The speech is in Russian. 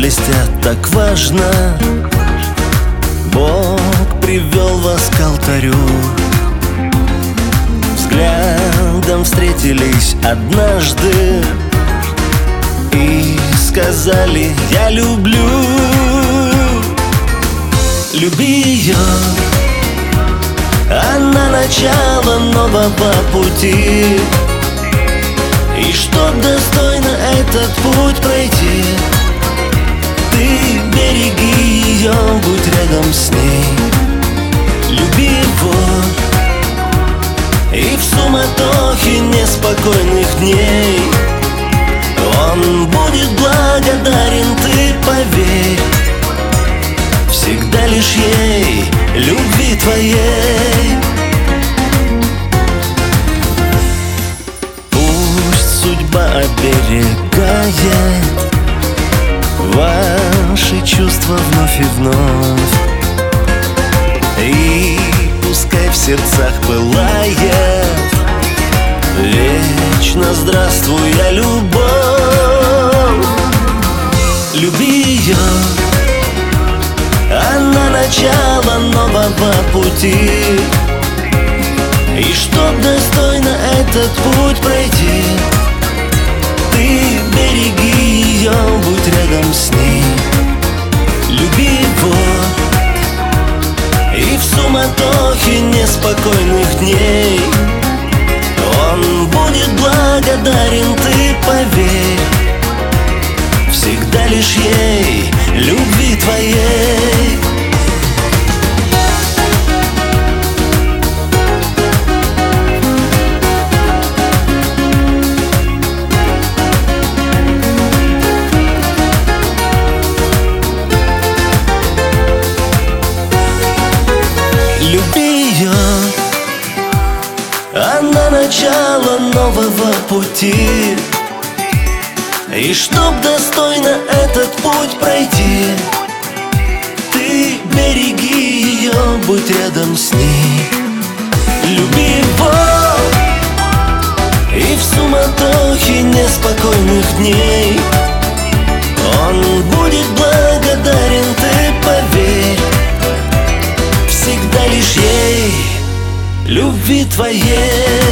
блестят, так важно. Бог привел вас к алтарю, взглядом встретились однажды и сказали: я люблю. Люби ее, она начало нового пути. И чтоб достойно этот путь пройти, ты береги ее, будь рядом с ней. Люби его, и в суматохе неспокойных дней он будет благодарен, ты поверь. Всегда лишь ей, любви твоей. Пусть судьба оберегает ваши чувства вновь и вновь, и пускай в сердцах пылает вечно здравствуя любовь. Люби ее, она начало нового пути. И чтоб достойно этот путь пройти, ты береги ее, будь рядом с ней. Люби его, и в суматохе неспокойных дней он будет благодарен, ты поверь. Всегда лишь ей, любви твоей. Люби ее, она начало нового пути. И чтоб достойно этот путь пройти, ты береги ее, будь рядом с ней. Люби его, и в суматохе неспокойных дней он будет благодарен, ты поверь. Всегда лишь ей, любви твоей.